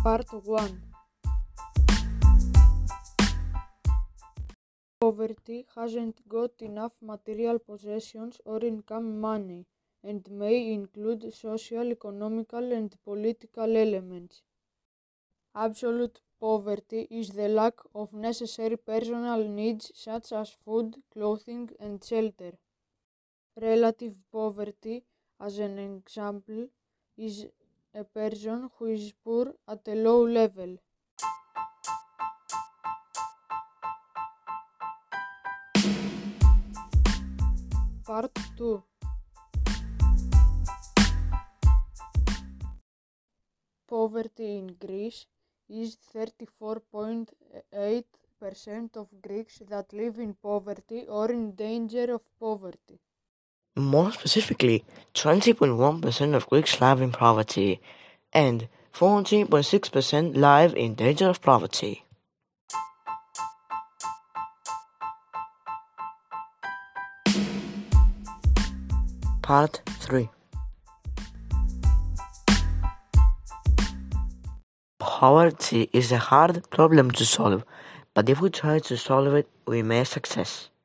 Part 1. Poverty hasn't got enough material possessions or income money, and may include social, economical, and political elements. Absolute poverty is the lack of necessary personal needs such as food, clothing, and shelter. Relative poverty, as an example, is a person who is poor at a low level. Part 2. Poverty in Greece is 34.8% of Greeks that live in poverty or in danger of poverty. More specifically, 20.1% of Greeks live in poverty, and 14.6% live in danger of poverty. Part 3. Poverty is a hard problem to solve, but if we try to solve it, we may success.